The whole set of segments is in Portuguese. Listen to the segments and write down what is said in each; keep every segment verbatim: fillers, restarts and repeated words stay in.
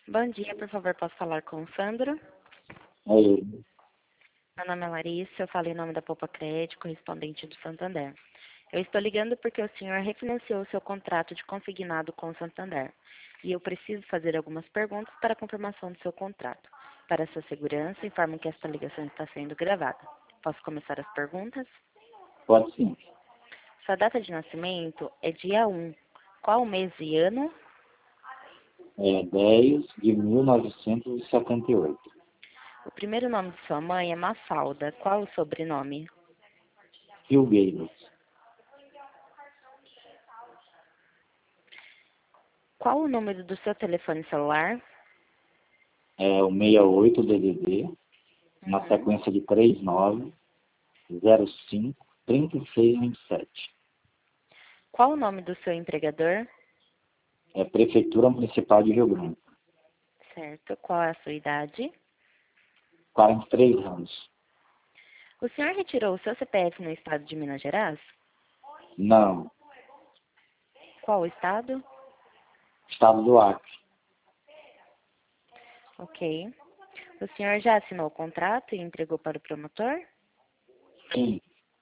Bom dia, por favor, posso falar com o Sandro? É ele. Meu nome é Larissa, eu falo em nome da Poupa Crédito, correspondente do Santander. Eu estou ligando porque o senhor refinanciou o seu contrato de consignado com o Santander. E eu preciso fazer algumas perguntas para a confirmação do seu contrato. Para sua segurança, informo que esta ligação está sendo gravada. Posso começar as perguntas? Pode sim. Sua data de nascimento é dia um. Qual o mês e ano? É dez de mil novecentos e setenta e oito. O primeiro nome de sua mãe é Mafalda. Qual o sobrenome? Filgueiras. Qual o número do seu telefone celular? É o sessenta e oito D D D, na Uhum. sequência de trinta e nove, zero cinco, trinta e seis, vinte e sete. Qual o nome do seu empregador? É Prefeitura Municipal de Rio Branco. Certo. Qual é a sua idade? quarenta e três anos. O senhor retirou o seu C P F no estado de Minas Gerais? Não. Qual o estado? Estado do Acre. Ok. O senhor já assinou o contrato e entregou para o promotor? Sim.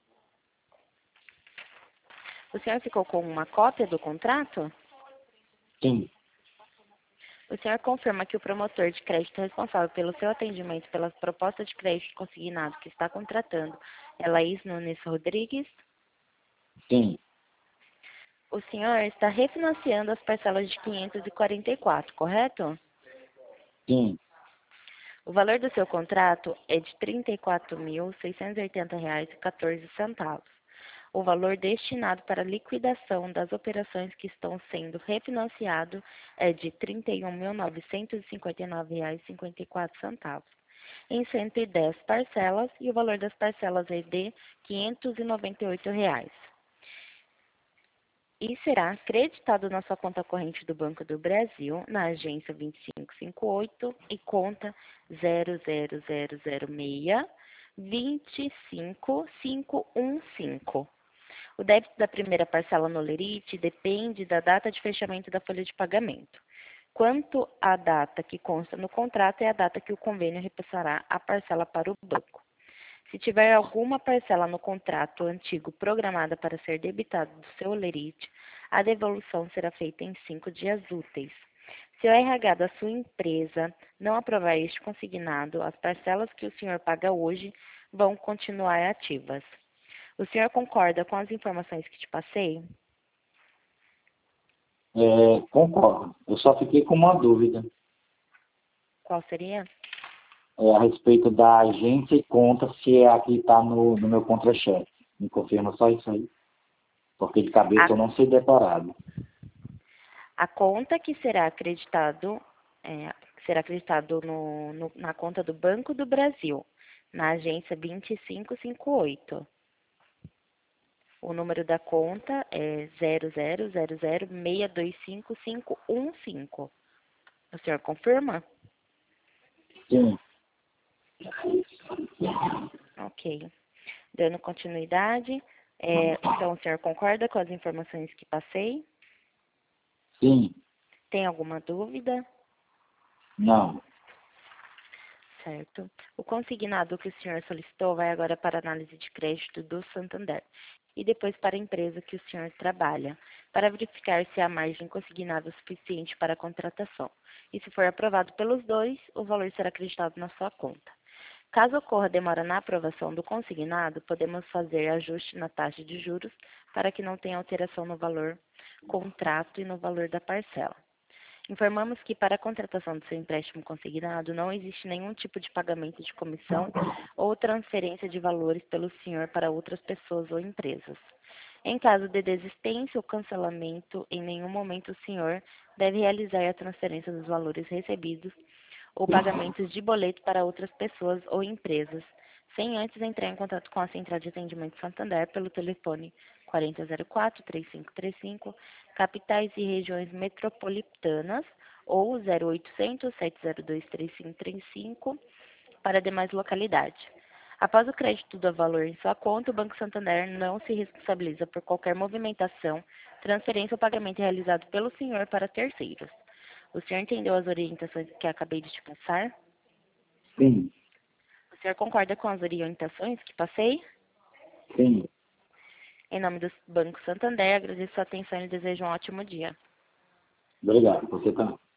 O senhor ficou com uma cópia do contrato? Sim. O senhor confirma que o promotor de crédito responsável pelo seu atendimento pelas propostas de crédito consignado que está contratando é Laís Nunes Rodrigues? Sim. O senhor está refinanciando as parcelas de quinhentos e quarenta e quatro, correto? Sim. O valor do seu contrato é de trinta e quatro mil, seiscentos e oitenta reais e quatorze centavos. O valor destinado para liquidação das operações que estão sendo refinanciado é de trinta e um mil, novecentos e cinquenta e nove reais e cinquenta e quatro centavos, em cento e dez parcelas, e o valor das parcelas é de quinhentos e noventa e oito reais. E será creditado na sua conta corrente do Banco do Brasil, na agência vinte e cinco cinquenta e oito e conta zero zero zero zero seis, dois cinco cinco um cinco. O débito da primeira parcela no Lerite depende da data de fechamento da folha de pagamento. Quanto à data que consta no contrato, é a data que o convênio repassará a parcela para o banco. Se tiver alguma parcela no contrato antigo programada para ser debitada do seu Lerite, a devolução será feita em cinco dias úteis. Se o R H da sua empresa não aprovar este consignado, as parcelas que o senhor paga hoje vão continuar ativas. O senhor concorda com as informações que te passei? É, concordo. Eu só fiquei com uma dúvida. Qual seria? É, a respeito da agência e conta, se é a que está no, no meu contra-cheque. Me confirma só isso aí. Porque de cabeça A, eu não sei decorado. a conta que será acreditado, é, será acreditado no, no, na conta do Banco do Brasil, na agência vinte e cinco cinquenta e oito. O número da conta é zero zero zero zero seis dois cinco cinco um cinco. O senhor confirma? Sim. Ok. Dando continuidade, é, então o senhor concorda com as informações que passei? Sim. Tem alguma dúvida? Não. Certo. O consignado que o senhor solicitou vai agora para a análise de crédito do Santander e depois para a empresa que o senhor trabalha, para verificar se há margem consignada suficiente para a contratação. E se for aprovado pelos dois, o valor será acreditado na sua conta. Caso ocorra demora na aprovação do consignado, podemos fazer ajuste na taxa de juros para que não tenha alteração no valor contrato e no valor da parcela. Informamos que para a contratação do seu empréstimo consignado não existe nenhum tipo de pagamento de comissão ou transferência de valores pelo senhor para outras pessoas ou empresas. Em caso de desistência ou cancelamento, em nenhum momento o senhor deve realizar a transferência dos valores recebidos ou pagamentos de boleto para outras pessoas ou empresas, sem antes entrar em contato com a Central de Atendimento Santander pelo telefone quatro zero zero quatro, três cinco três cinco, capitais e regiões metropolitanas, ou zero oitocentos, sete zero dois, três cinco três cinco para demais localidades. Após o crédito do valor em sua conta, o Banco Santander não se responsabiliza por qualquer movimentação, transferência ou pagamento realizado pelo senhor para terceiros. O senhor entendeu as orientações que acabei de te passar? Sim, O senhor concorda com as orientações que passei? sim. Em nome do Banco Santander, agradeço a atenção e desejo um ótimo dia. Obrigado. Você também.